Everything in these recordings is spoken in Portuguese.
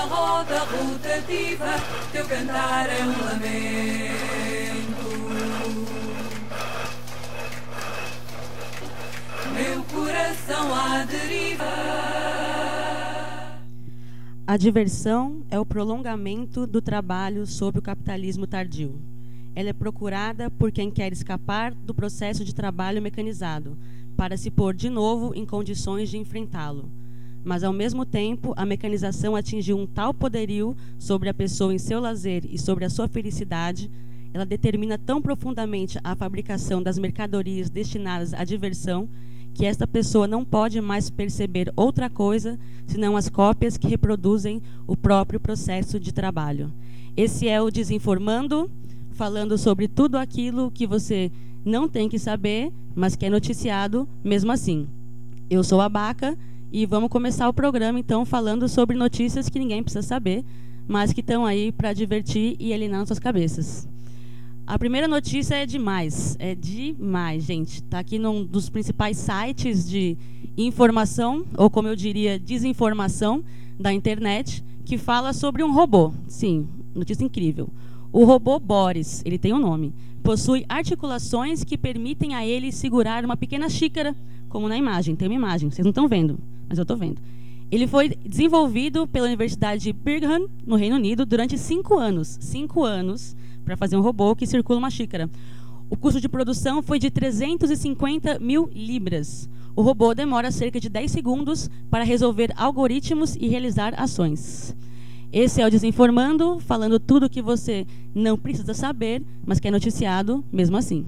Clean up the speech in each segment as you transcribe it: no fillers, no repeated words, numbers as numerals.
roda rotativa, teu cantar é um lamento. Meu coração à deriva. A diversão é o prolongamento do trabalho sob o capitalismo tardio. Ela é procurada por quem quer escapar do processo de trabalho mecanizado, para se pôr de novo em condições de enfrentá-lo. Mas, ao mesmo tempo, a mecanização atingiu um tal poderio sobre a pessoa em seu lazer e sobre a sua felicidade, ela determina tão profundamente a fabricação das mercadorias destinadas à diversão, que esta pessoa não pode mais perceber outra coisa senão as cópias que reproduzem o próprio processo de trabalho. Esse é o Desinformando, falando sobre tudo aquilo que você não tem que saber, mas que é noticiado mesmo assim. Eu sou a Baca e vamos começar o programa, então, falando sobre notícias que ninguém precisa saber, mas que estão aí para divertir e alienar suas cabeças. A primeira notícia é demais, gente. Está aqui num dos principais sites de informação, ou como eu diria, desinformação da internet, que fala sobre um robô. Sim, notícia incrível. O robô Boris, ele tem um nome, possui articulações que permitem a ele segurar uma pequena xícara, como na imagem. Tem uma imagem, vocês não estão vendo, mas eu estou vendo. Ele foi desenvolvido pela Universidade de Birmingham, no Reino Unido, durante 5 anos. 5 anos para fazer um robô que circula uma xícara. O custo de produção foi de 350 mil libras. O robô demora cerca de 10 segundos para resolver algoritmos e realizar ações. Esse é o Desinformando, falando tudo o que você não precisa saber, mas que é noticiado mesmo assim.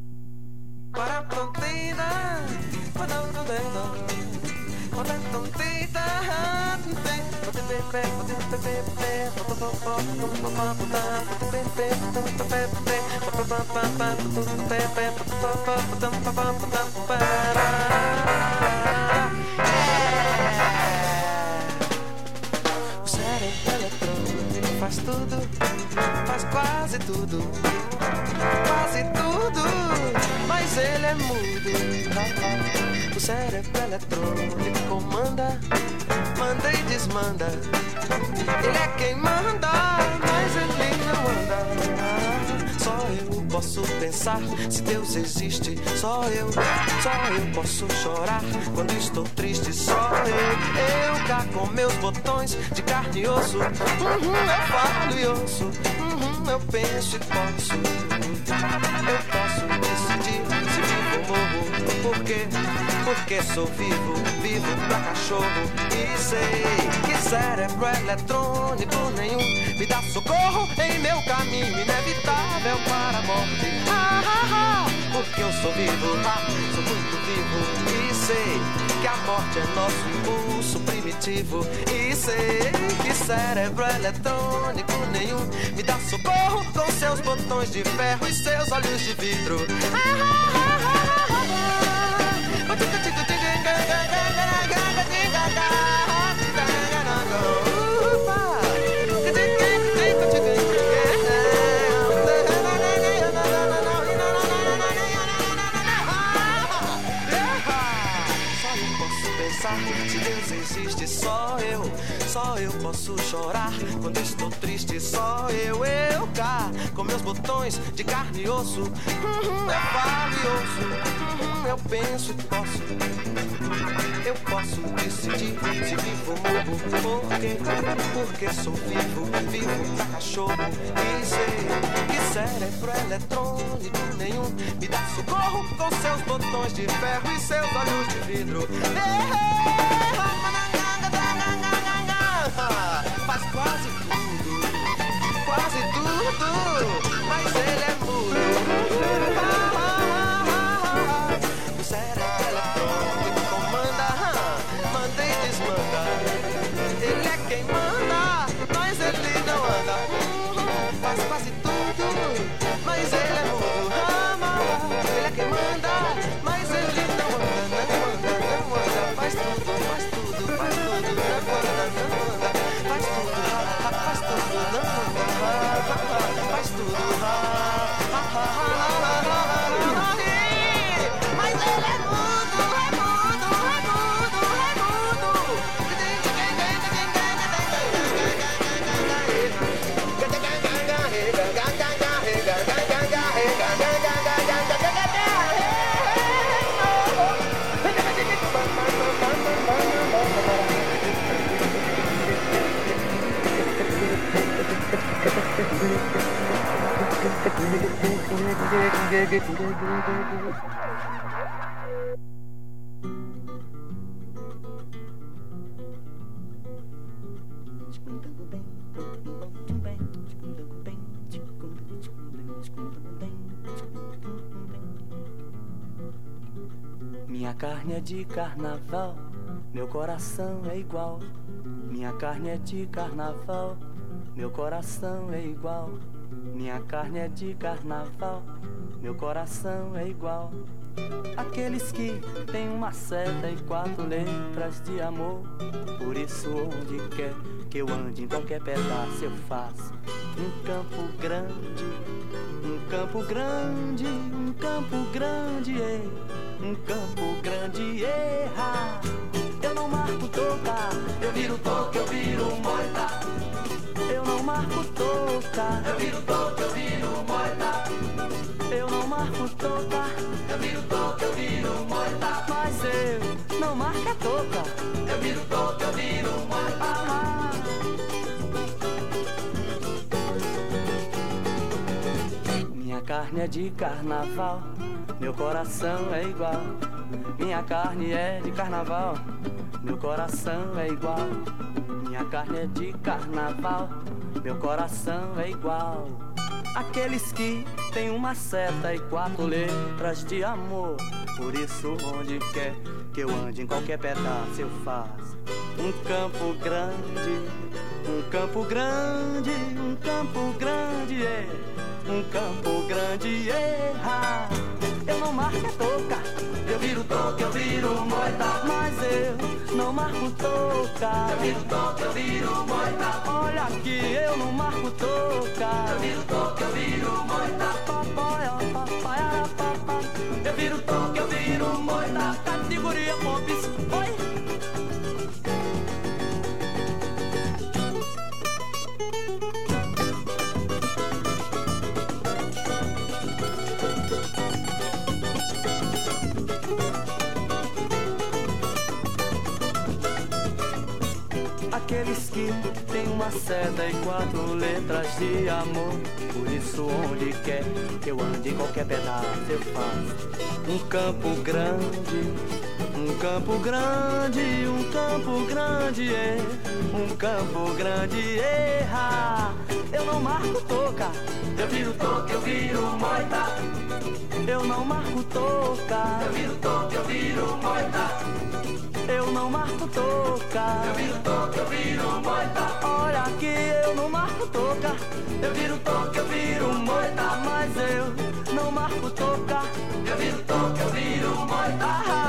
Faz tudo, faz quase tudo, mas ele é mudo. O cérebro eletrônico comanda, manda e desmanda. Ele é quem manda, mas ele não anda. Só eu posso pensar se Deus existe. Só eu posso chorar quando estou triste. Só eu cá com meus botões de carne e osso. Eu falo e ouço, eu penso e posso. Eu posso decidir se vivo ou morro. Por quê? Porque sou vivo, vivo pra cachorro. E sei que cérebro eletrônico nenhum me dá socorro em meu caminho inevitável para a morte. Porque eu sou vivo, sou muito vivo. E sei que a morte é nosso impulso primitivo. E sei que cérebro eletrônico nenhum me dá socorro com seus botões de ferro e seus olhos de vidro. Se Deus existe, só eu posso chorar quando estou triste. Só eu cá com meus botões de carne e osso. Eu falo e ouço, eu penso e posso. Eu posso decidir se vivo ou morro. Por quê? Porque sou vivo, vivo pra cachorro. E sei que cérebro eletrônico nenhum me dá socorro com seus botões de ferro e seus olhos de vidro. Faz quase tudo, mas ele é mudo. O cérebro eletrônico comanda, manda e desmanda. Ele é quem manda, mas ele não anda. Faz quase tudo, mas ele é mudo. Ele é quem manda, mas ele não anda. Não anda, faz tudo, não anda. Faz tudo, não anda. Faz tudo, mas ele é mudo, é mudo. Minha carne é de carnaval, meu coração é igual. Minha carne é de carnaval, meu coração é igual. Minha carne é de carnaval, meu coração é igual. Aqueles que têm uma seta e 4 letras de amor. Por isso onde quer que eu ande, em qualquer pedaço eu faço um campo grande, um campo grande, um campo grande, um campo grande, erra. Eu não marco toca, eu viro toca, eu viro moita. Eu não marco toca, eu viro toca, eu viro moita. Eu não marco toca, eu viro toca, eu viro moita. Mas eu não marco a toca, eu viro toca, eu viro moita. Minha carne é de carnaval, meu coração é igual. Minha carne é de carnaval, meu coração é igual. Minha carne é de carnaval, meu coração é igual. Aqueles que têm uma seta e 4 letras de amor. Por isso onde quer que eu ande, em qualquer pedaço eu faço um campo grande, um campo grande, um campo grande, um campo grande, erra. Eu não marco a toca, eu viro toca, eu viro moita. Mas eu não marco toca, eu viro toca, eu viro moita. Olha aqui, eu não marco toca, eu viro toca, eu viro moita. Papai, papai, papai, eu viro toca, eu viro moita. Categoria Pops, oi. Aqueles que têm uma seta e 4 letras de amor. Por isso onde quer que eu ande, em qualquer pedaço eu faço um campo grande, um campo grande, um campo grande, um campo grande, erra. Eu não marco toca, eu viro toca, eu viro moita. Eu não marco toca, eu viro toca, eu viro moita. Eu não marco toca, eu viro toca, eu viro moita. Olha aqui, eu não marco toca, eu viro toca, eu viro moita. Mas eu não marco toca, eu viro toca, eu viro moita.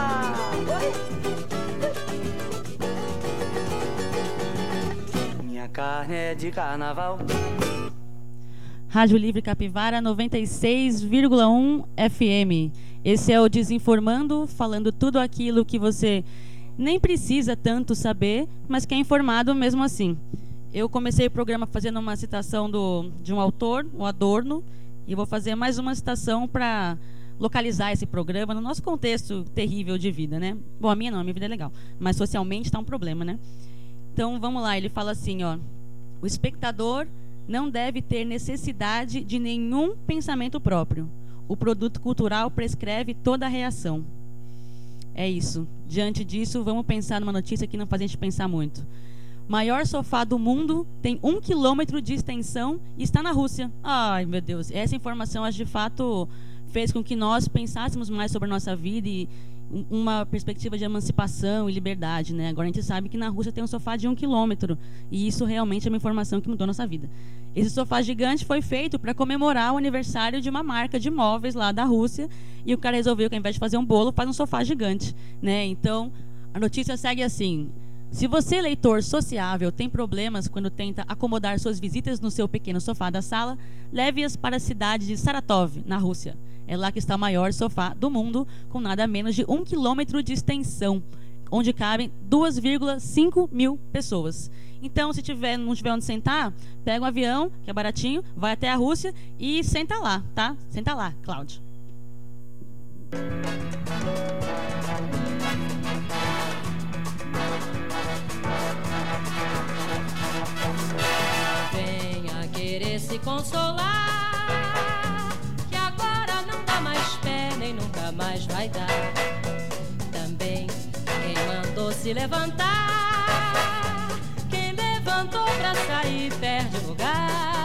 Minha carne é de carnaval. Rádio Livre Capivara 96,1 FM. Esse é o Desinformando, falando tudo aquilo que você nem precisa tanto saber, mas que é informado mesmo assim. Eu comecei o programa fazendo uma citação de um autor, o Adorno, e vou fazer mais uma citação para localizar esse programa no nosso contexto terrível de vida, né? Bom, a minha vida é legal, mas socialmente está um problema, né? Então, vamos lá, ele fala assim, ó: o espectador não deve ter necessidade de nenhum pensamento próprio. O produto cultural prescreve toda a reação. É isso. Diante disso, vamos pensar numa notícia que não faz a gente pensar muito. Maior sofá do mundo tem 1 quilômetro de extensão e está na Rússia. Ai, meu Deus. Essa informação, de fato, fez com que nós pensássemos mais sobre a nossa vida e uma perspectiva de emancipação e liberdade, né? Agora a gente sabe que na Rússia tem um sofá de 1 quilômetro e isso realmente é uma informação que mudou a nossa vida. Esse sofá gigante foi feito para comemorar o aniversário de uma marca de móveis lá da Rússia e o cara resolveu que ao invés de fazer um bolo, faz um sofá gigante, né? Então, a notícia segue assim: se você, leitor sociável, tem problemas quando tenta acomodar suas visitas no seu pequeno sofá da sala, leve-as para a cidade de Saratov, na Rússia. É lá que está o maior sofá do mundo, com nada menos de 1 quilômetro de extensão, onde cabem 2,5 mil pessoas. Então, se não tiver onde sentar, pega um avião, que é baratinho, vai até a Rússia e senta lá, tá? Senta lá, Cláudio. Venha querer se consolar, que agora não dá mais vou se levantar. Quem levantou pra sair perde o lugar.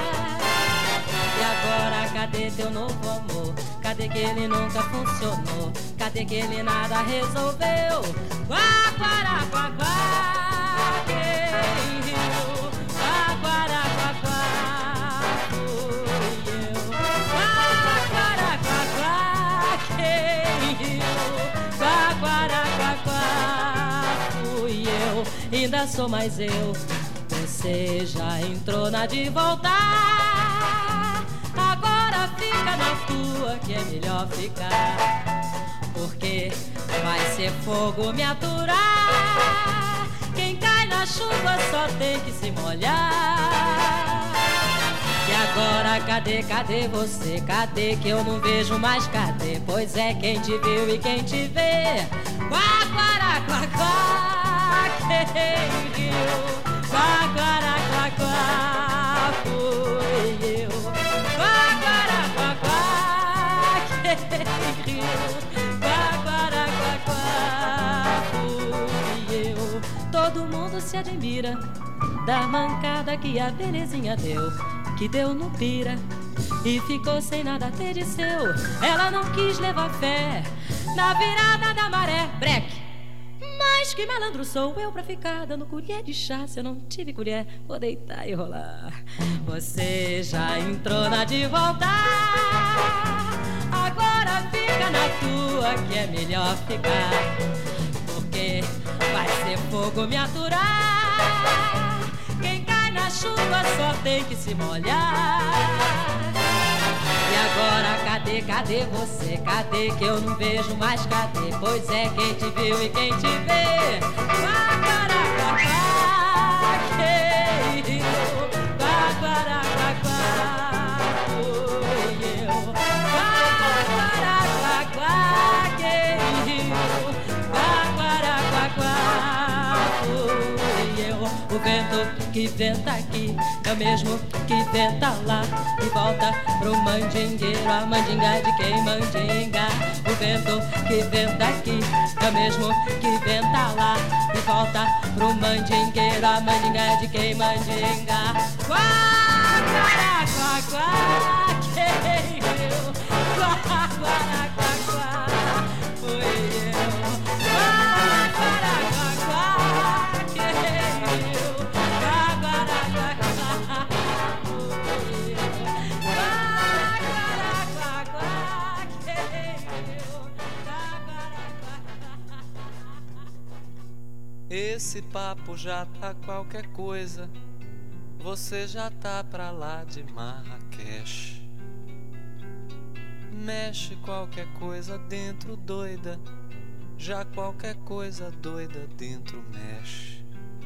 E agora cadê teu novo amor? Cadê que ele nunca funcionou? Cadê que ele nada resolveu? Quá, quará, quá, quá, quem riu? Quá, quará, quá, quá, fui eu. Quá, quará, quá, quá, quem riu? Quá, quará, quá, quá, fui eu. Ainda sou mais eu. Você já entrou na de voltar. Agora fica na tua que é melhor ficar. Porque vai ser fogo me aturar. Quem cai na chuva só tem que se molhar. E agora cadê você? Cadê que eu não vejo mais? Cadê? Pois é, quem te viu e quem te vê? Quá, quará, quá, quá, quem riu? Quá, quará, quá, quá, fui eu. Quá, quará, quá, quá, quem riu? Quá, quará, quá, quá, fui eu. Todo mundo se admira da mancada que a Venezinha deu, que deu no pira e ficou sem nada ter de seu. Ela não quis levar fé na virada da maré. Breque! Mas que malandro sou eu pra ficar dando colher de chá. Se eu não tive colher, vou deitar e rolar. Você já entrou na de voltar. Agora fica na tua que é melhor ficar. Porque vai ser fogo me aturar. Quem cai na chuva só tem que se molhar. E agora cadê você? Cadê que eu não vejo mais? Cadê? Pois é, quem te viu e quem te vê? Quá, quará, quá, quá, quem riu? Quá, quará, quá, quá, fui eu. Quá, quará, quá, quá, quem riu? Quá, quará, quá, quá, fui eu. O vento que venta aqui é o mesmo que venta lá e volta pro mandingueiro, a mandinga de quem mandinga. O vento que venta aqui é o mesmo que venta lá e volta pro mandingueiro, a mandinga de quem mandinga. Quá, quará, quá, quá, quem riu? Quá, quará, quá, quá, fui eu. Quá, quará, quá, quá, quem riu? Quá, quará, quá, quá, fui eu. Quá, quará, quá, quá, quem riu? Quá, quará, quá, quá. Esse papo já tá qualquer coisa. Você já tá pra lá de Marrakech. Mexe qualquer coisa dentro doida. Já qualquer coisa doida dentro mexe.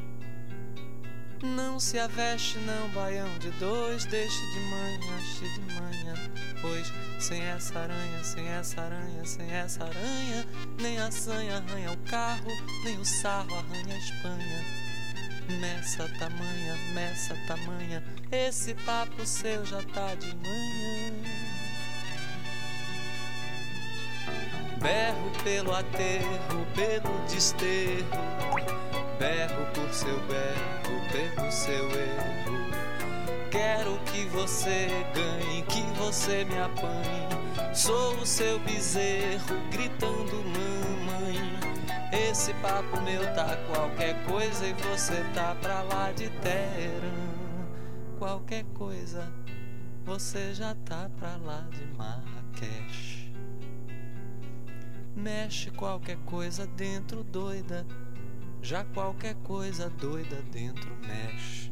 Não se aveste não, baião de dois. Deixe de manhã, pois sem essa aranha, sem essa aranha, sem essa aranha, nem a sanha arranha o carro, nem o sarro arranha a Espanha. Nessa tamanha, esse papo seu já tá de manhã. Berro pelo aterro, pelo desterro, berro por seu berro, pelo seu erro. Quero que você ganhe, que você me apanhe. Sou o seu bezerro, gritando mamãe. Esse papo meu tá qualquer coisa e você tá pra lá de Teherã. Qualquer coisa, você já tá pra lá de Marrakech. Mexe qualquer coisa dentro doida, já qualquer coisa doida dentro mexe.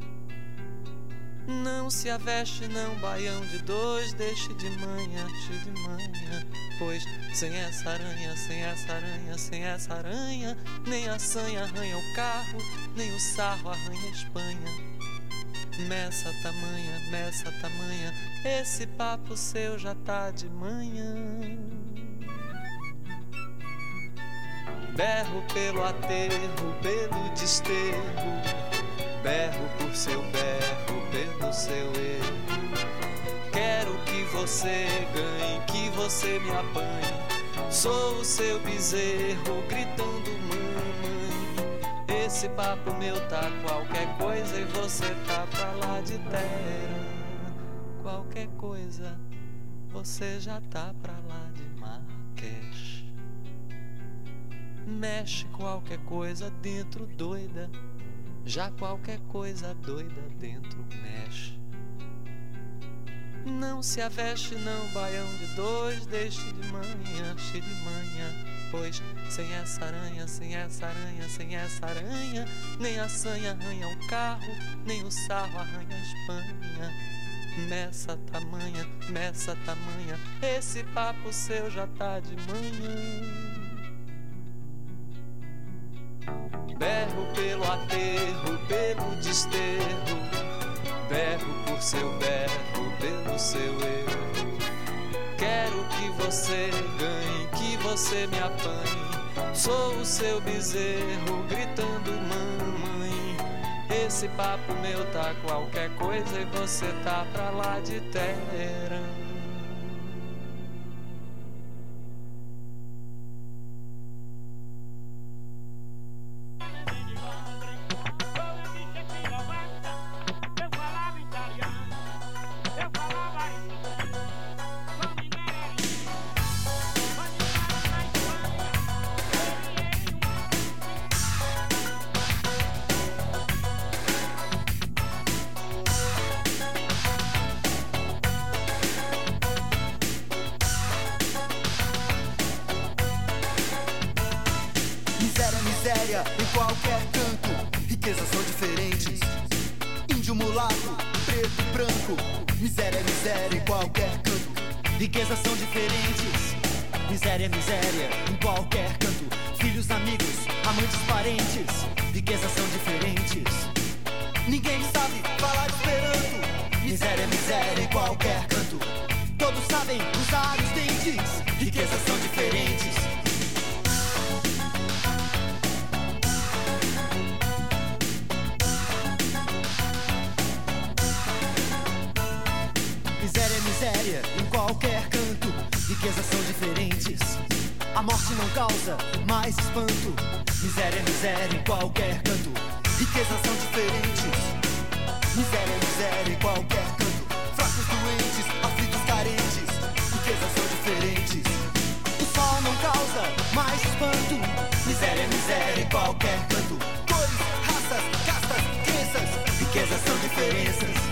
Não se aveste não, baião de dois. Deixe de manhã, pois sem essa aranha, sem essa aranha, sem essa aranha, nem a sanha arranha o carro, nem o sarro arranha a Espanha. Nessa tamanha, esse papo seu já tá de manhã. Berro pelo aterro, pelo desterro, berro por seu berro, pelo seu erro. Quero que você ganhe, que você me apanhe. Sou o seu bezerro, gritando mamãe. Esse papo meu tá qualquer coisa e você tá pra lá de terra. Qualquer coisa, você já tá pra lá de Marrakech. Mexe qualquer coisa dentro doida, já qualquer coisa doida dentro mexe. Não se aveste não, baião de dois, deixe de manhã, cheio de manhã. Pois sem essa aranha, sem essa aranha, sem essa aranha, nem a sanha arranha o carro, nem o sarro arranha a Espanha. Nessa tamanha, esse papo seu já tá de manhã. Berro pelo aterro, pelo desterro, berro por seu berro, pelo seu erro. Quero que você ganhe, que você me apanhe. Sou o seu bezerro, gritando mamãe. Esse papo meu tá qualquer coisa e você tá pra lá de Teherã. Miséria em qualquer canto, riquezas são diferentes. Índio, mulato, preto, branco. Miséria em qualquer canto, riquezas são diferentes. Miséria em qualquer canto. Filhos, amigos, amantes, parentes. Riquezas são diferentes. Ninguém sabe falar esperanto. Miséria em qualquer canto. Todos sabem usar os dentes. Riquezas são diferentes. Miséria em qualquer canto, riquezas são diferentes. A morte não causa mais espanto. Miséria em qualquer canto, riquezas são diferentes. Miséria em qualquer canto. Fracos, doentes, aflitos, carentes. Riquezas são diferentes. O sol não causa mais espanto. Miséria em qualquer canto. Cores, raças, castas, crenças. Riquezas são diferenças.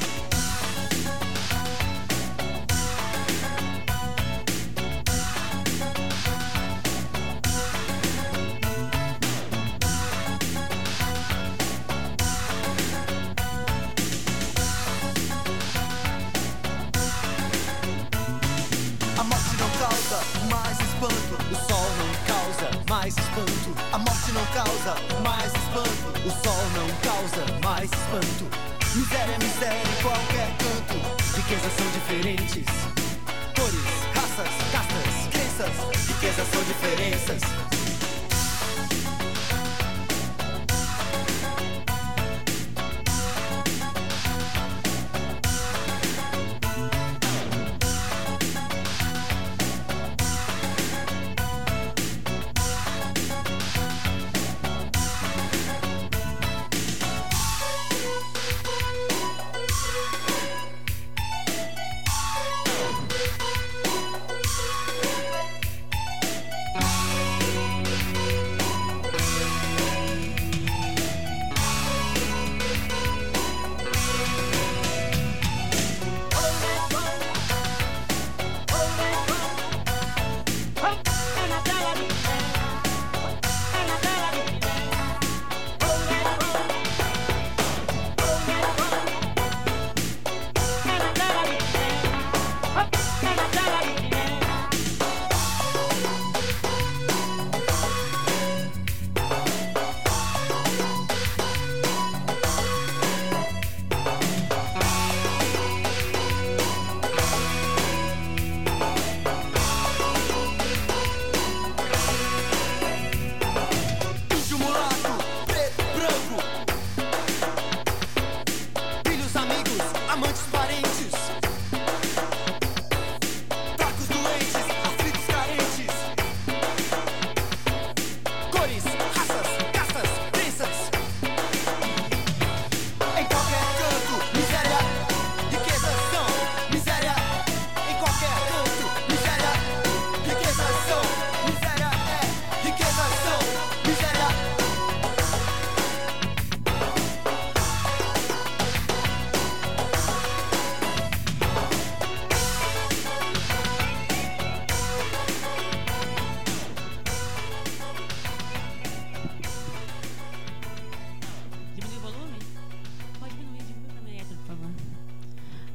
Mais espanto, o sol não causa mais espanto. A morte não causa mais espanto. O sol não causa mais espanto. Miséria em qualquer canto. Riquezas são diferentes. Cores, raças, castas, crenças. Riquezas são diferenças.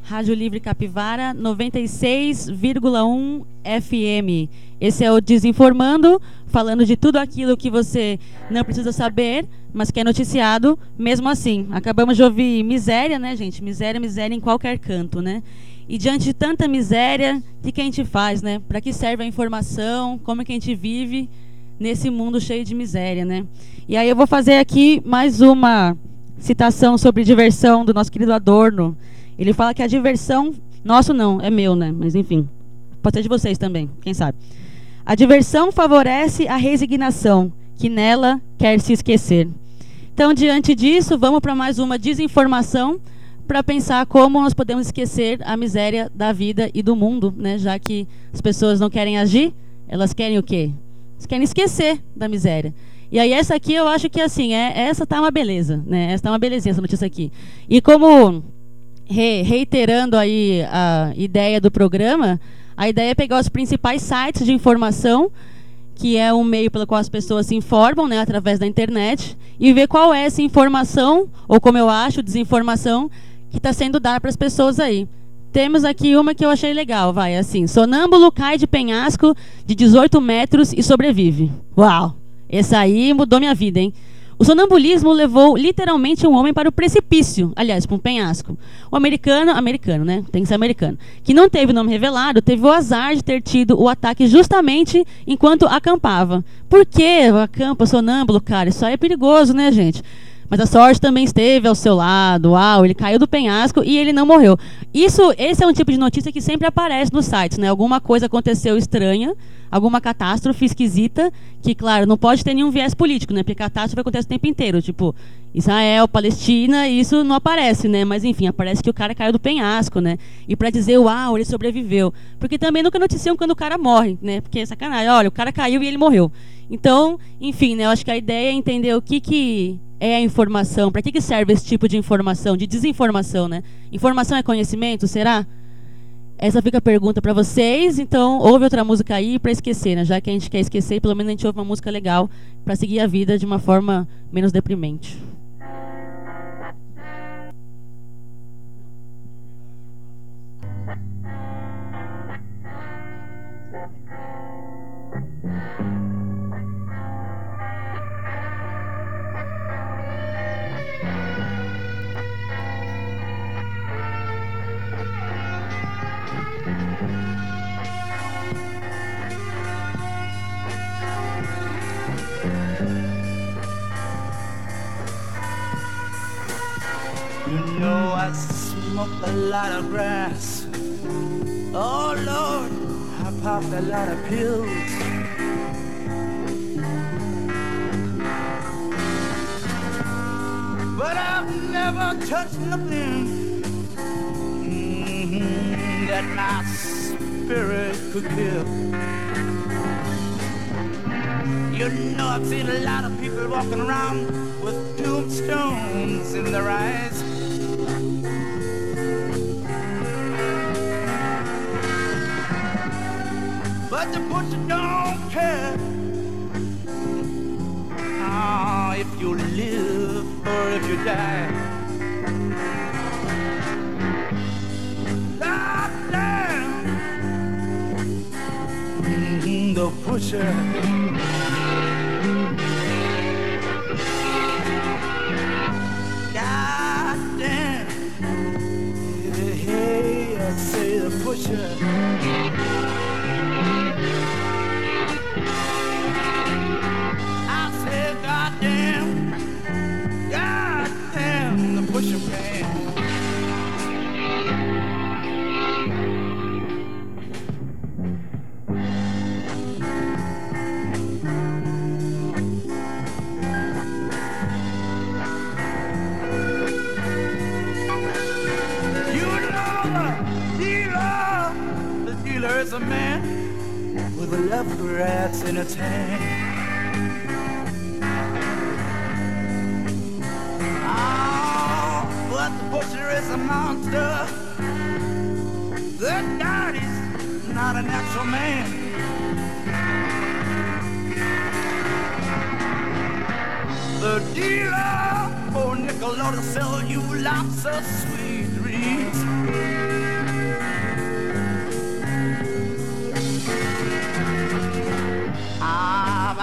Rádio Livre Capivara 96,1 FM. Esse é o Desinformando, falando de tudo aquilo que você não precisa saber, mas que é noticiado mesmo assim. Acabamos de ouvir miséria, né, gente? Miséria, miséria em qualquer canto, né? E diante de tanta miséria, o que a gente faz, né? Para que serve a informação? Como é que a gente vive nesse mundo cheio de miséria, né? E aí eu vou fazer aqui mais uma citação sobre diversão do nosso querido Adorno. Ele fala que a diversão... Nosso não, é meu, né? Mas enfim, pode ser de vocês também, quem sabe. A diversão favorece a resignação, que nela quer se esquecer. Então, diante disso, vamos para mais uma desinformação para pensar como nós podemos esquecer a miséria da vida e do mundo, né? Já que as pessoas não querem agir, elas querem o quê? Elas querem esquecer da miséria. E aí essa aqui eu acho que assim, essa tá uma beleza, né? Essa tá uma belezinha, essa notícia aqui. E como... reiterando aí a ideia do programa, a ideia é pegar os principais sites de informação, que é um meio pelo qual as pessoas se informam, né, através da internet, e ver qual é essa informação, ou como eu acho, desinformação, que está sendo dada para as pessoas aí. Temos aqui uma que eu achei legal, vai, assim: sonâmbulo cai de penhasco de 18 metros e sobrevive. Uau! Essa aí mudou minha vida, hein? O sonambulismo levou literalmente um homem para o precipício, aliás, para um penhasco. O americano, né? Tem que ser americano, que não teve o nome revelado, teve o azar de ter tido o ataque justamente enquanto acampava. Por que acampa sonâmbulo, cara? Isso aí é perigoso, né, gente? Mas a sorte também esteve ao seu lado. Uau, ele caiu do penhasco e ele não morreu. Esse é um tipo de notícia que sempre aparece nos sites, né? Alguma coisa aconteceu estranha, alguma catástrofe esquisita, que, claro, não pode ter nenhum viés político, né? Porque catástrofe acontece o tempo inteiro. Tipo, Israel, Palestina, isso não aparece, né? Mas, enfim, aparece que o cara caiu do penhasco, né? E para dizer, uau, ele sobreviveu. Porque também nunca noticiam quando o cara morre, né? Porque é sacanagem. Olha, o cara caiu e ele morreu. Então, enfim, né? Eu acho que a ideia é entender o que é a informação, para que serve esse tipo de informação, de desinformação, né? Informação é conhecimento, será? Essa fica a pergunta para vocês. Então, ouve outra música aí para esquecer, né? Já que a gente quer esquecer, pelo menos a gente ouve uma música legal para seguir a vida de uma forma menos deprimente. You know I smoke a lot of grass. Oh Lord, I popped a lot of pills. But I've never touched nothing that my spirit could kill. You know I've seen a lot of people walking around with tombstones in their eyes. But the butcher don't care if you live or if you die. God damn, the butcher. God damn, hey, I say the butcher. There's a man with a love for rats in its hand. Oh, but the butcher is a monster. The daddy's not an actual man. The dealer for nickel ought to sell you lots of sweet dreams.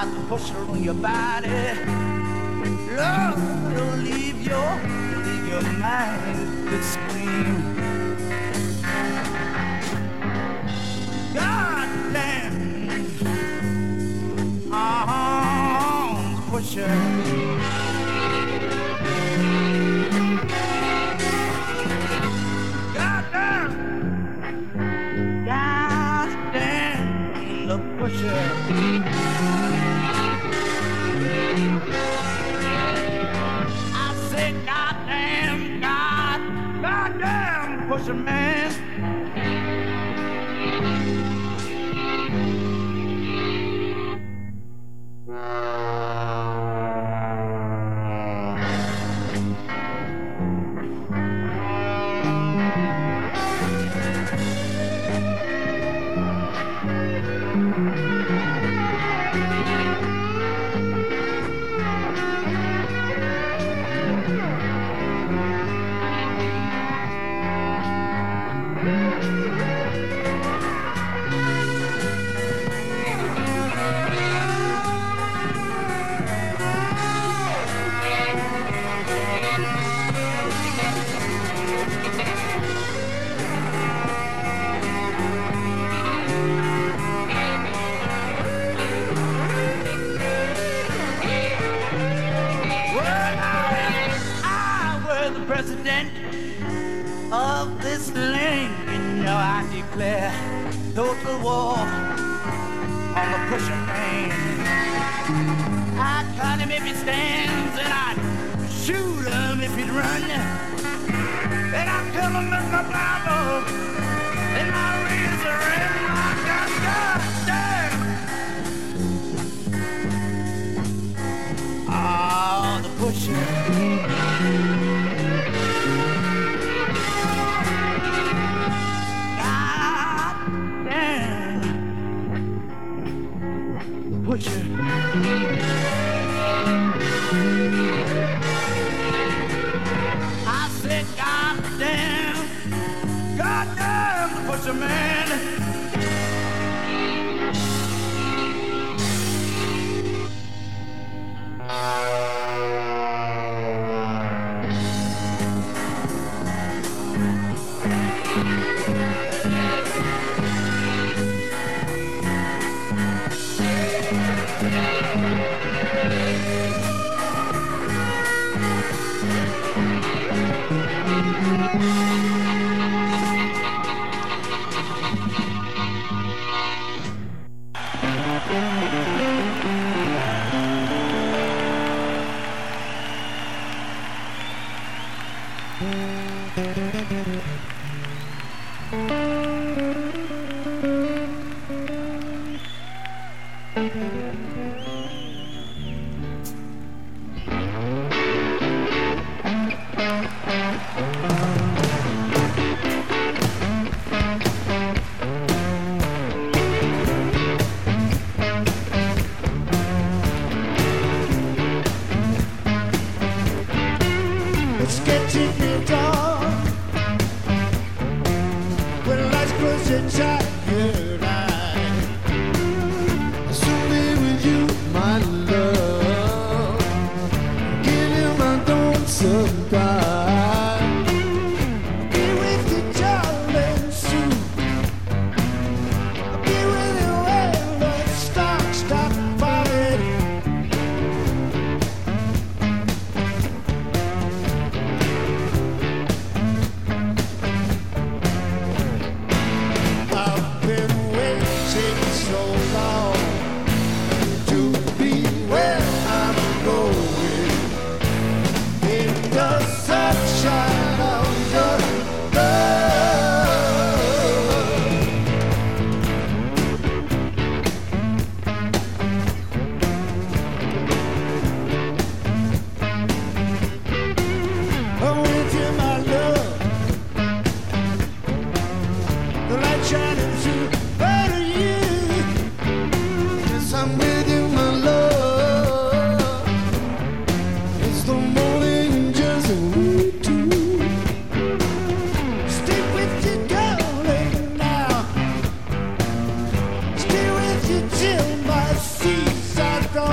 got the pusher on your body. Love, you'll leave your mind could scream. God damn, pusher. God damn, the pusher. Pusher man. President of this land, you know I declare total war on the pusher man. I cut him if he stands, and I'd shoot him if he'd run. And I'd kill him with my Bible and my razor and my gun. Oh, the pusher. Pusher. I said, God damn, the pusher man. It's getting dark when lights close inside your eyes. Soon be with you, my love. Give you my dawn surprise. Be with you, darling, soon. Be with you when the stars stop falling. Shining through out of you. Yes, I'm with you, my love. It's the morning and just we two. Stay with you, darling, now. Stay with you till my seas are gone.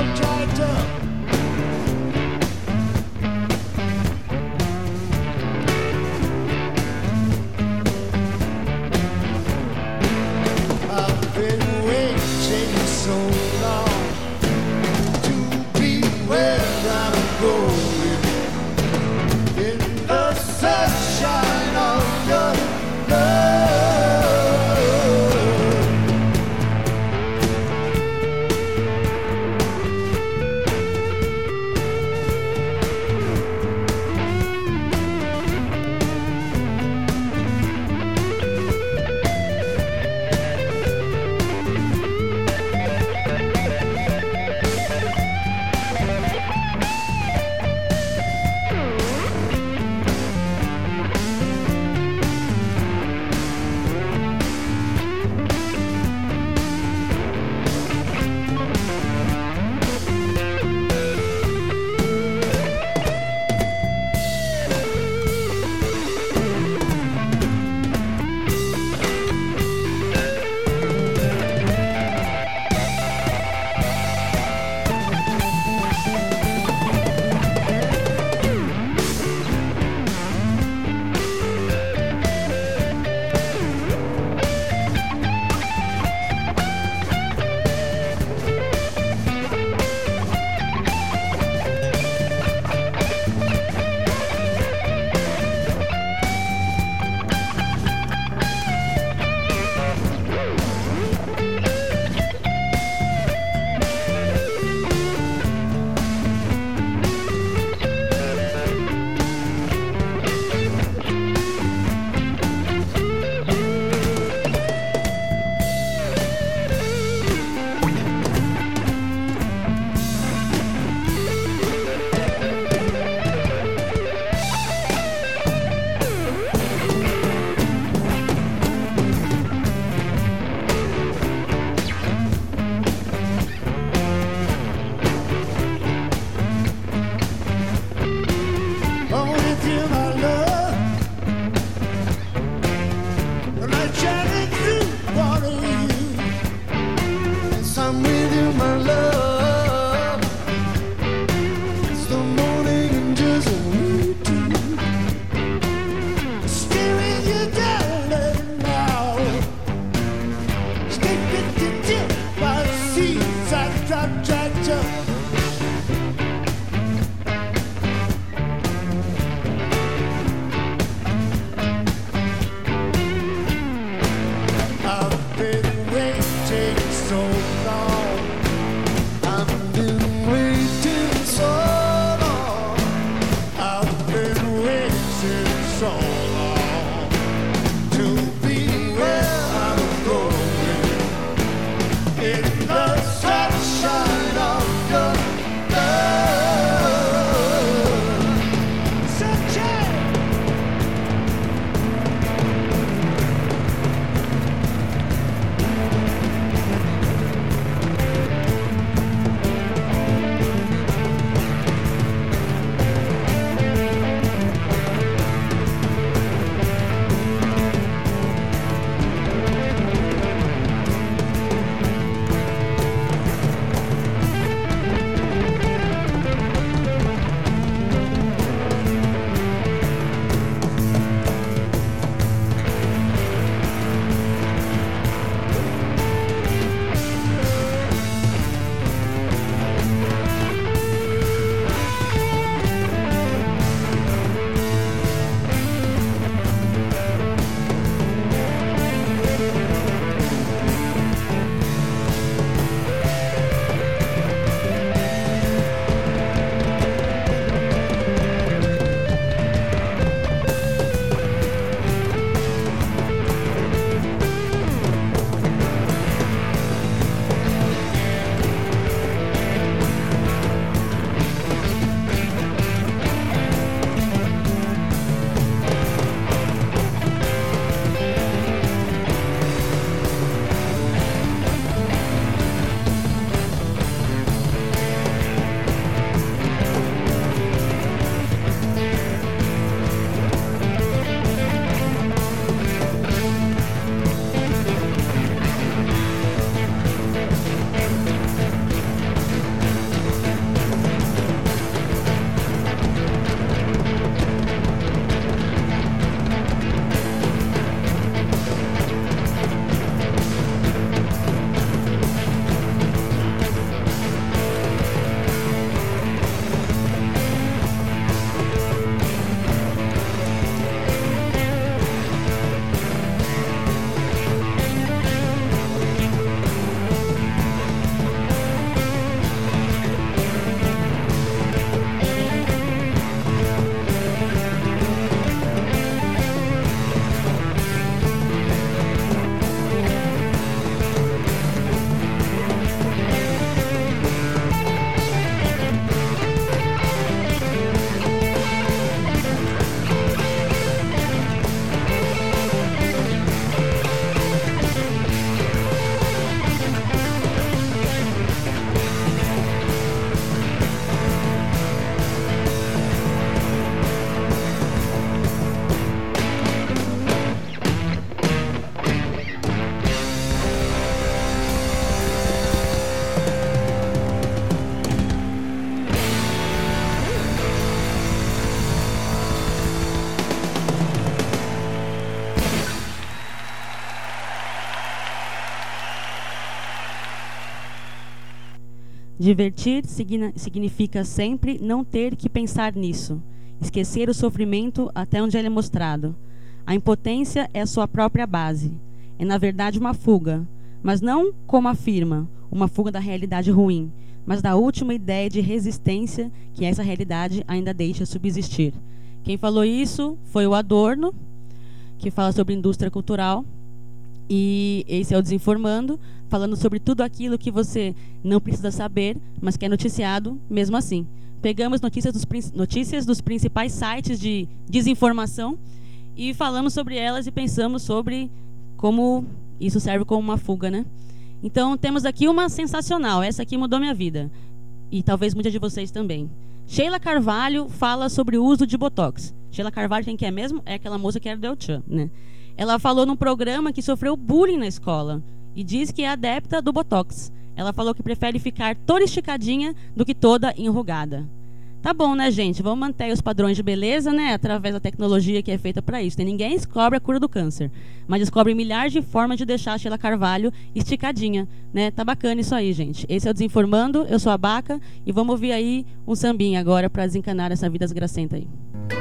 Divertir significa sempre não ter que pensar nisso, esquecer o sofrimento até onde ele é mostrado. A impotência é a sua própria base. É, na verdade, uma fuga, mas não como afirma, uma fuga da realidade ruim, mas da última ideia de resistência que essa realidade ainda deixa subsistir. Quem falou isso foi o Adorno, que fala sobre indústria cultural, e esse é o Desinformando, falando sobre tudo aquilo que você não precisa saber, mas que é noticiado mesmo assim. Pegamos notícias dos principais sites de desinformação e falamos sobre elas e pensamos sobre como isso serve como uma fuga, né? Então, temos aqui uma sensacional. Essa aqui mudou minha vida. E talvez muitas de vocês também. Sheila Carvalho fala sobre o uso de Botox. Sheila Carvalho, quem que é mesmo? É aquela moça que era do El Chan, né? Ela falou num programa que sofreu bullying na escola e diz que é adepta do Botox. Ela falou que prefere ficar toda esticadinha do que toda enrugada. Tá bom, né, gente? Vamos manter os padrões de beleza, né? Através da tecnologia que é feita para isso. Ninguém descobre a cura do câncer, mas descobre milhares de formas de deixar a Sheila Carvalho esticadinha, né? Tá bacana isso aí, gente. Esse é o Desinformando, eu sou a Baca e vamos ouvir aí um sambinha agora para desencanar essa vida desgracenta aí.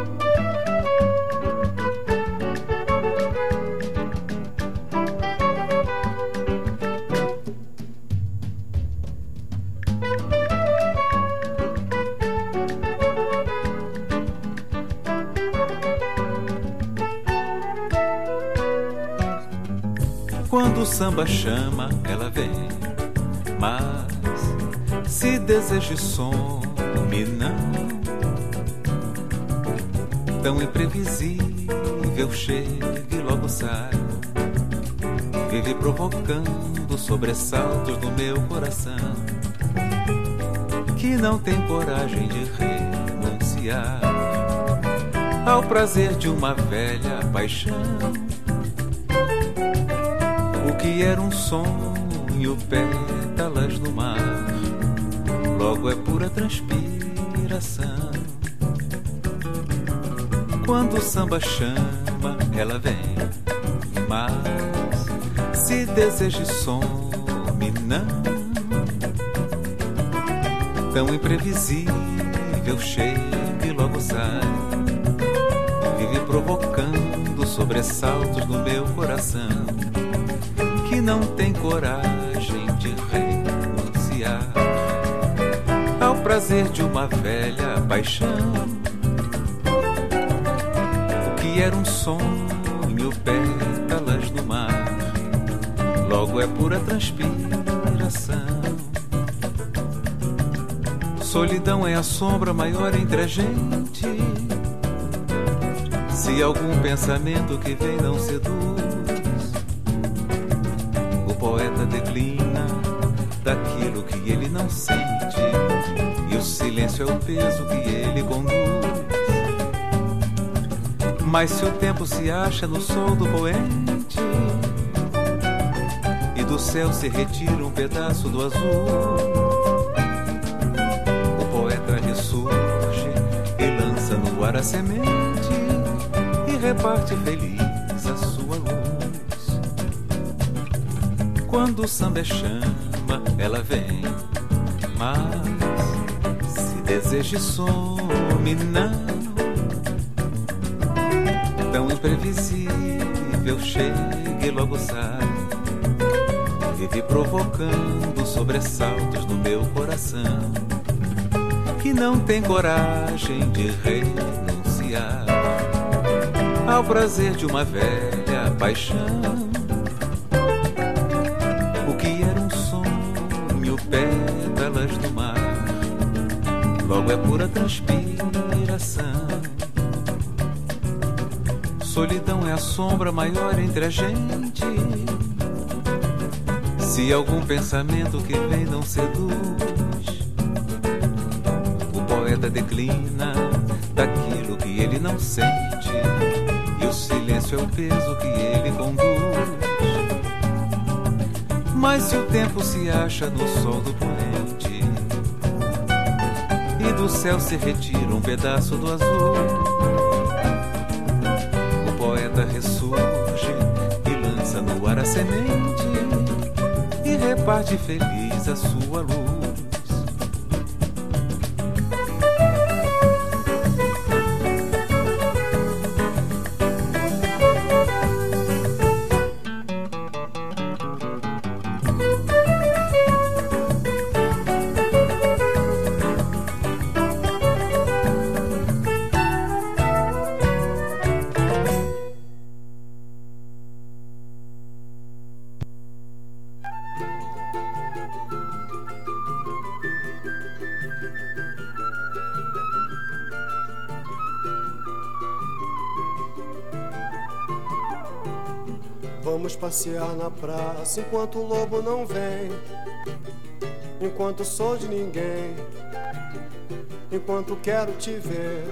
Quando o samba chama, ela vem, mas se deseja e some, não. Tão imprevisível chega e logo sai, vive provocando sobressaltos no meu coração, que não tem coragem de renunciar ao prazer de uma velha paixão. O que era um sonho, pétalas no mar, logo é pura transpiração. Quando o samba chama, ela vem, mas se deseja e some, não. Tão imprevisível chega e logo sai, vive provocando sobressaltos no meu coração, que não tem coragem de renunciar ao prazer de uma velha paixão. O que era um sonho, pétalas no mar, logo é pura transpiração. Solidão é a sombra maior entre a gente, se algum pensamento que vem não seduz. O poeta declina daquilo que ele não sente, e o silêncio é o peso que ele conduz. Mas se o tempo se acha no sol do poente, e do céu se retira um pedaço do azul, o poeta ressurge e lança no ar a semente, e reparte feliz a sua luz. Quando o samba chama, ela vem, mas se deseja e some, não. Tão imprevisível chega e logo sai, vive provocando sobressaltos no meu coração, que não tem coragem de renunciar ao prazer de uma velha paixão. O que era um sonho, pétalas no mar, logo é pura transpiração. Solidão é a sombra maior entre a gente, se algum pensamento que vem não seduz. O poeta declina daquilo que ele não sente, e o silêncio é o peso que ele conduz. Mas se o tempo se acha no sol do poente, e do céu se retira um pedaço do azul, o poeta ressurge e lança no ar a semente, e reparte feliz a sua luz. Vamos passear na praça enquanto o lobo não vem, enquanto sou de ninguém, enquanto quero te ver.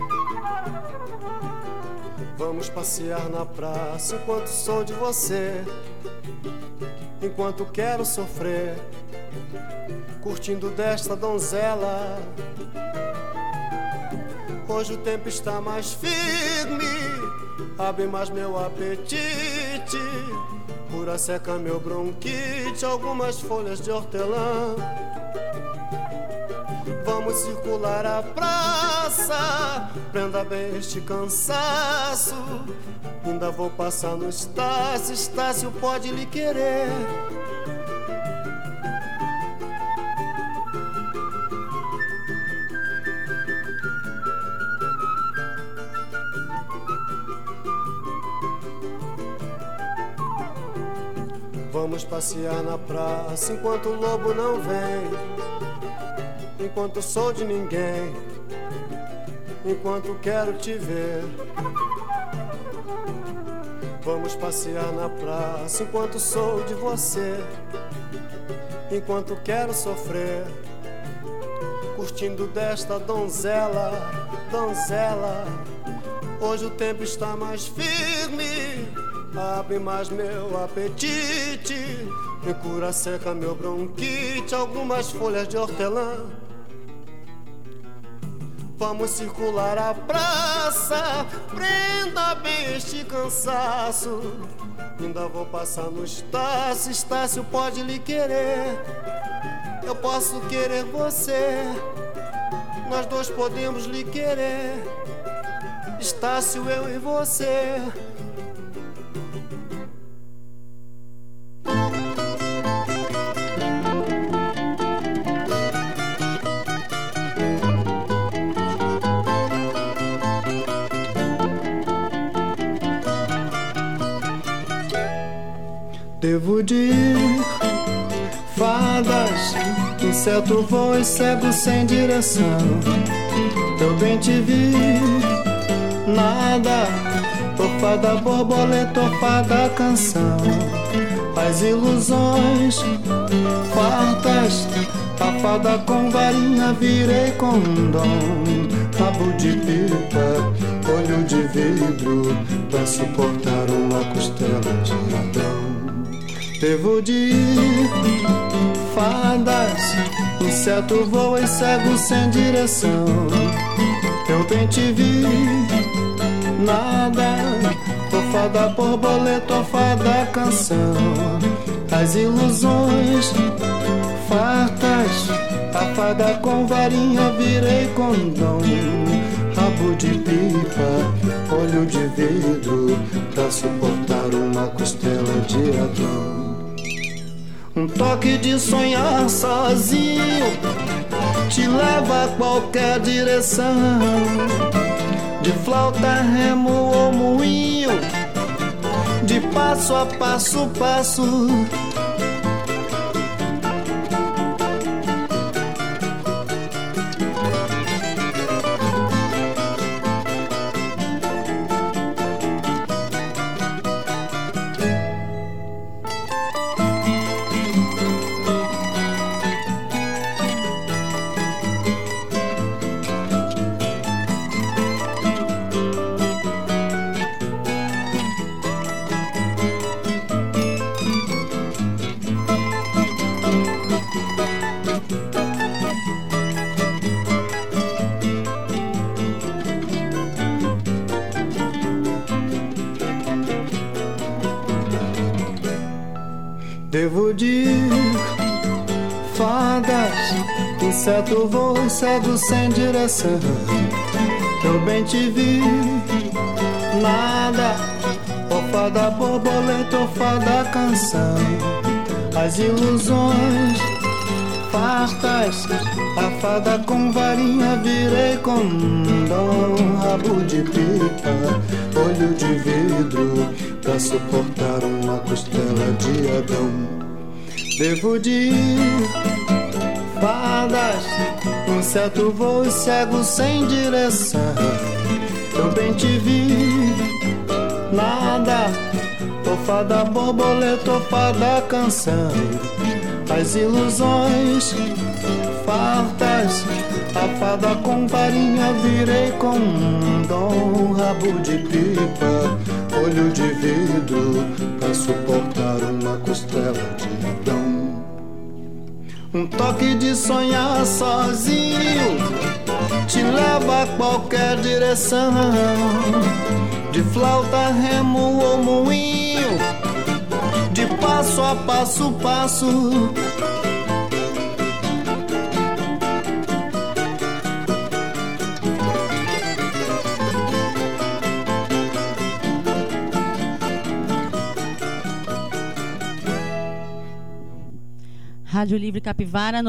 Vamos passear na praça enquanto sou de você, enquanto quero sofrer, curtindo desta donzela. Hoje o tempo está mais firme, abre mais meu apetite, cura seca meu bronquite, algumas folhas de hortelã. Vamos circular a praça, prenda bem este cansaço. Ainda vou passar no Estácio, Estácio pode lhe querer. Vamos passear na praça enquanto o lobo não vem, enquanto sou de ninguém, enquanto quero te ver. Vamos passear na praça enquanto sou de você, enquanto quero sofrer, curtindo desta donzela, donzela. Hoje o tempo está mais firme, abre mais meu apetite, me cura seca meu bronquite, algumas folhas de hortelã. Vamos circular a praça, prenda bem este cansaço. Ainda vou passar no Estácio, Estácio pode lhe querer. Eu posso querer você, nós dois podemos lhe querer. Estácio, eu e você. Devo de ir, fadas, inseto voa cego sem direção. Eu bem te vi, nada, tô fada borboleta, tô fada canção. As ilusões fartas, a fada com varinha virei condom. Rabo de pipa, olho de vidro, pra suportar uma costela de Adão. Devo de ir, fadas, inseto voa cego sem direção. Eu bem te vi, nada, tô fada borboleta, tô fada canção. As ilusões fartas, a fada com varinha virei condom. Rabo de pipa, olho de vidro, pra suportar uma costela de Adão. Um toque de sonhar sozinho te leva a qualquer direção. De flauta, remo ou moinho, de passo a passo, passo. Devo de ir, fadas, inseto voa cego sem direção. Eu bem te vi, nada, ó fada borboleta, ó fada canção. As ilusões fartas, a fada com varinha virei condom. Rabo de pipa, olho de vidro, pra suportar uma costela de Adão. Devo de ir, fadas, inseto voa cego sem direção. Eu bem te vi, nada, tô fada borboleta, ô fada canção, as ilusões fartas, a fada com varinha virei com um dom, rabo de pipa, olho de vidro, pra suportar uma costela de Adão. Um toque de sonhar sozinho te leva a qualquer direção, de flauta, remo ou moinho, de passo a passo, passo. Rádio Livre Capivara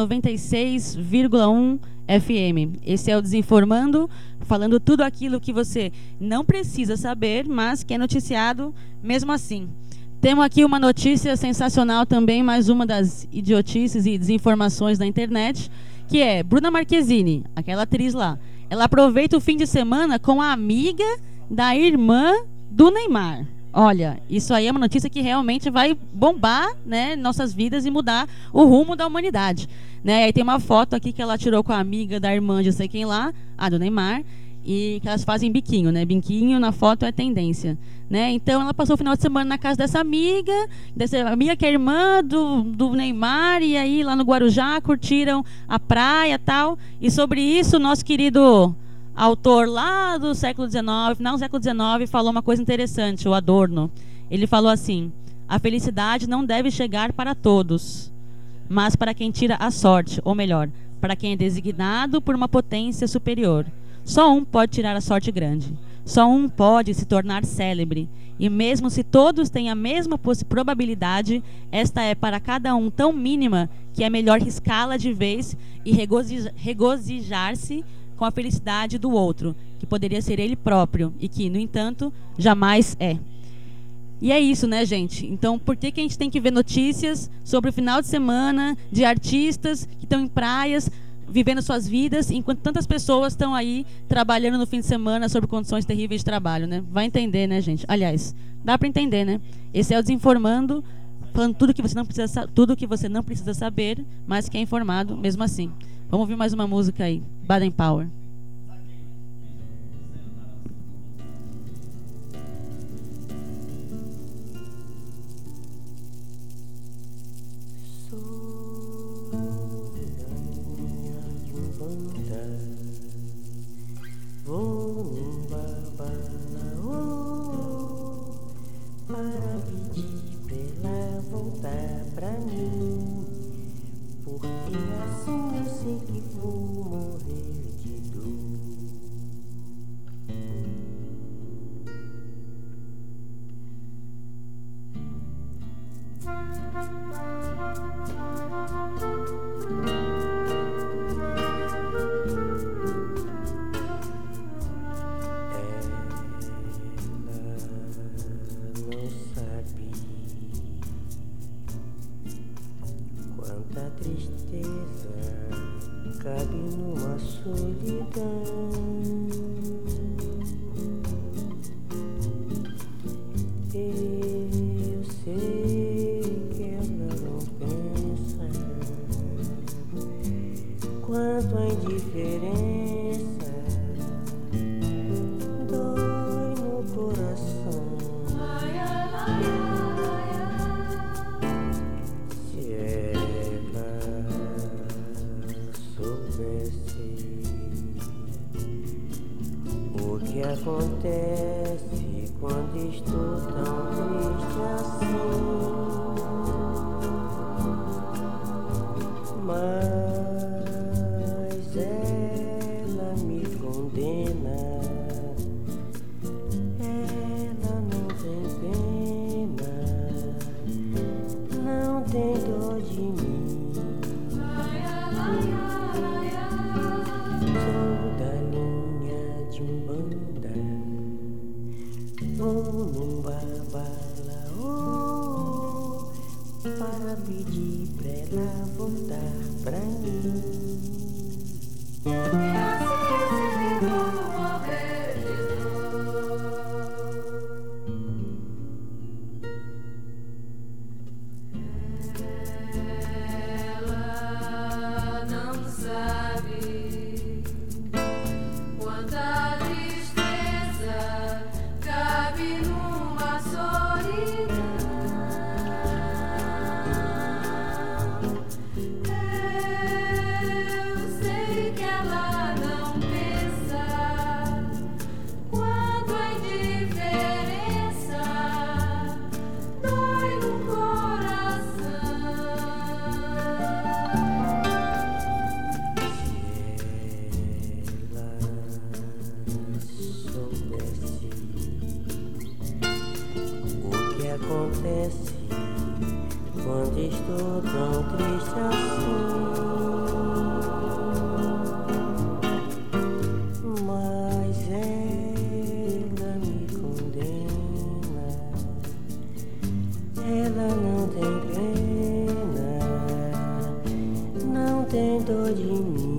96,1 FM. Esse é o Desinformando, falando tudo aquilo que você não precisa saber, mas que é noticiado mesmo assim. Temos aqui uma notícia sensacional também, mais uma das idiotices e desinformações da internet, que é Bruna Marquezine, aquela atriz lá. Ela aproveita o fim de semana com a amiga da irmã do Neymar. Olha, isso aí é uma notícia que realmente vai bombar, né, nossas vidas e mudar o rumo da humanidade, né? Aí tem uma foto aqui que ela tirou com a amiga da irmã de sei quem lá, a do Neymar, e que elas fazem biquinho, né? Biquinho na foto é tendência, né? Então ela passou o final de semana na casa dessa amiga que é irmã do Neymar, e aí lá no Guarujá curtiram a praia e tal. E sobre isso, nosso querido autor lá do século XIX, final do século XIX, falou uma coisa interessante, o Adorno. Ele falou assim: a felicidade não deve chegar para todos, mas para quem tira a sorte, ou melhor, para quem é designado por uma potência superior. Só um pode tirar a sorte grande. Só um pode se tornar célebre. E mesmo se todos têm a mesma probabilidade, esta é para cada um tão mínima que é melhor riscá-la de vez e regozijar-se com a felicidade do outro, que poderia ser ele próprio e que, no entanto, jamais é. E é isso, né, gente? Então, por que a gente tem que ver notícias sobre o final de semana de artistas que estão em praias, vivendo suas vidas, enquanto tantas pessoas estão aí trabalhando no fim de semana sobre condições terríveis de trabalho, né? Vai entender, né, gente? Aliás, dá para entender, né? Esse é o Desinformando, falando tudo que você não precisa saber, mas que é informado mesmo assim. Vamos ouvir mais uma música aí, Baden Powell. Para pedir pra ela voltar pra mim, porque assim eu sei que vou morrer de dor. Quanta tristeza cabe numa solidão. Eu sei que ela não pensa quanto a indiferença dói no coração. O que acontece quando estou tão triste assim? Mas ela me condena, ela não tem pena, não tem dor de mim. Para pedir pra ela voltar pra mim. E assim eu vou morrer de dor. acontece quando estou tão triste assim? Mas ela me condena, ela não tem pena, não tem dor de mim.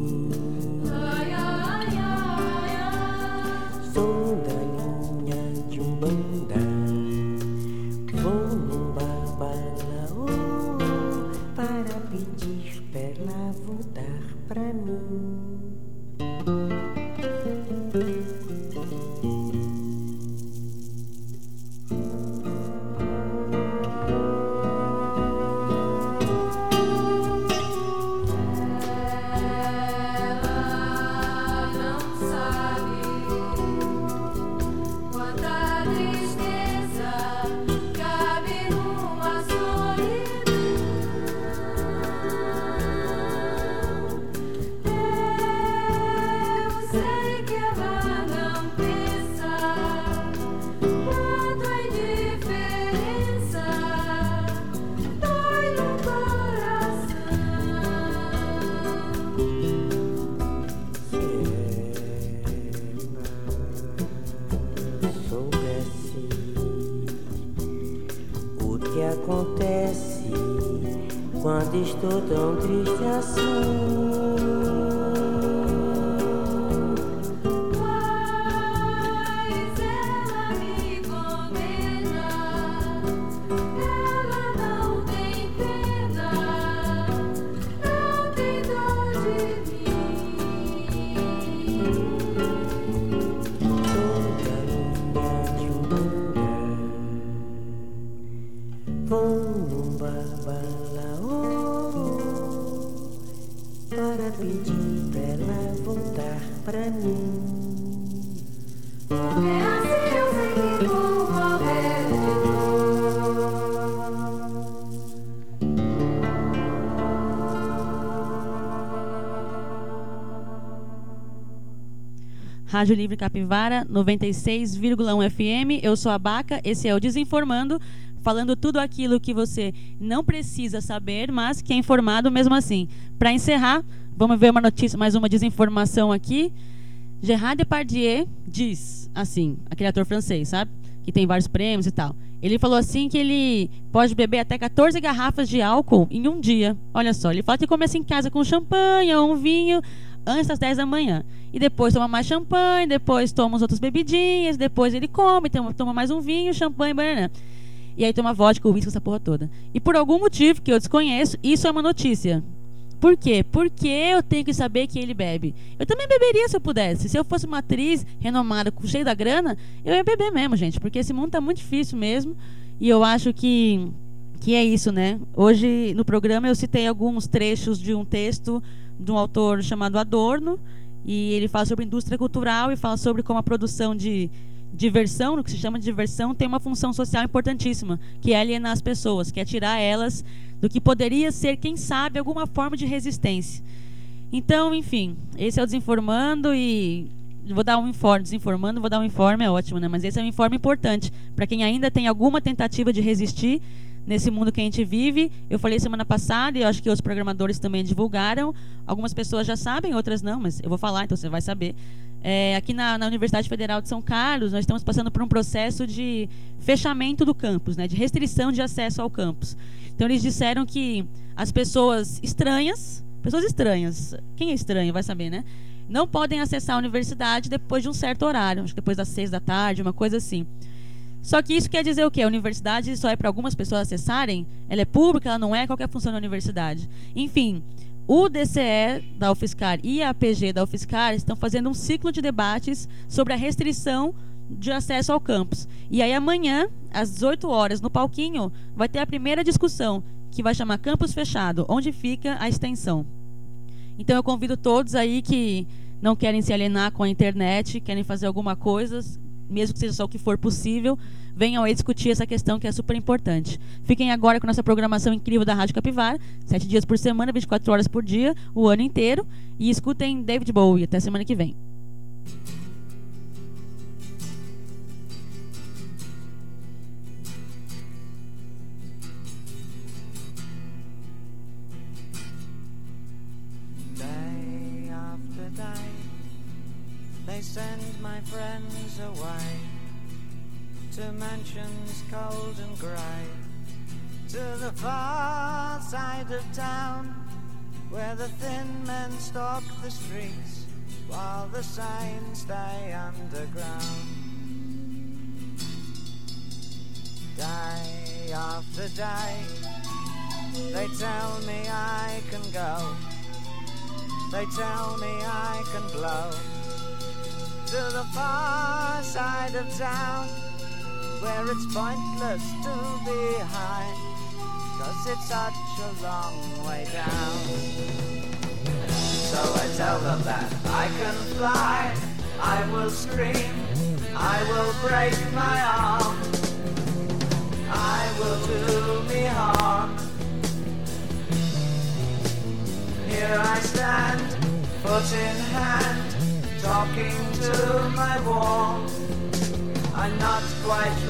Sou da linha de Umbanda, vou num babalaô para pedir pra ela voltar pra mim. Acontece quando estou tão triste assim? Mas ela me condena, ela não tem pena, não tem dor de mim. Sou da linha de Umbanda, vou num babalaô para pedir pra ela voltar pra mim. Porque assim eu sei que vou morrer de Rádio Livre Capivara, 96,1 FM. Eu sou a Baca, esse é o Desinformando, falando tudo aquilo que você não precisa saber, mas que é informado mesmo assim. Para encerrar, vamos ver uma notícia, mais uma desinformação aqui. Gérard Depardieu diz assim, aquele ator francês, sabe? Que tem vários prêmios e tal. Ele falou assim que ele pode beber até 14 garrafas de álcool em um dia. Olha só, ele fala que começa em casa com champanhe ou um vinho antes das 10 da manhã. E depois toma mais champanhe, depois toma as outras bebidinhas, depois ele come, toma mais um vinho, champanhe, banana. E aí toma vodka, uísque, essa porra toda. E por algum motivo que eu desconheço, isso é uma notícia. Por quê? Porque eu tenho que saber que ele bebe. Eu também beberia se eu pudesse. Se eu fosse uma atriz renomada, cheia da grana, eu ia beber mesmo, gente. Porque esse mundo tá muito difícil mesmo. E eu acho que é isso, né? Hoje, no programa, eu citei alguns trechos de um texto de um autor chamado Adorno. E ele fala sobre indústria cultural e fala sobre como a produção de diversão, no que se chama de diversão, tem uma função social importantíssima, que é alienar as pessoas, que é tirar elas do que poderia ser, quem sabe, alguma forma de resistência. Então, enfim, esse é o Desinformando e vou dar um informe, desinformando, vou dar um informe, é ótimo, né? Mas esse é um informe importante para quem ainda tem alguma tentativa de resistir nesse mundo que a gente vive. Eu falei semana passada, e eu acho que os programadores também divulgaram. Algumas pessoas já sabem, outras não, mas eu vou falar, então você vai saber. Aqui na Universidade Federal de São Carlos, nós estamos passando por um processo de fechamento do campus, né, de restrição de acesso ao campus. Então, eles disseram que as pessoas estranhas, quem é estranho vai saber, né? Não podem acessar a universidade depois de um certo horário, acho que depois das 6 da tarde, uma coisa assim. Só que isso quer dizer o quê? A universidade só é para algumas pessoas acessarem? Ela é pública, ela não é? Qual que é a função da universidade? Enfim, o DCE da UFSCar e a APG da UFSCar estão fazendo um ciclo de debates sobre a restrição de acesso ao campus. E aí amanhã, às 18 horas, no palquinho, vai ter a primeira discussão, que vai chamar Campus Fechado, onde fica a extensão. Então eu convido todos aí que não querem se alienar com a internet, querem fazer alguma coisa, mesmo que seja só o que for possível, venham aí discutir essa questão que é super importante. Fiquem agora com nossa programação incrível da Rádio Capivara, 7 dias por semana, 24 horas por dia, o ano inteiro, e escutem David Bowie. Até semana que vem. send my friends away to mansions cold and grey, to the far side of town, where the thin men stalk the streets while the sane stay underground. Day after day, they tell me I can go, they tell me I can blow to the far side of town, where it's pointless to be high, 'cause it's such a long way down. So I tell them that I can fly, I will scream, I will break my arm, I will do me harm. Here I stand, foot in hand, talking to my wall. I'm not quite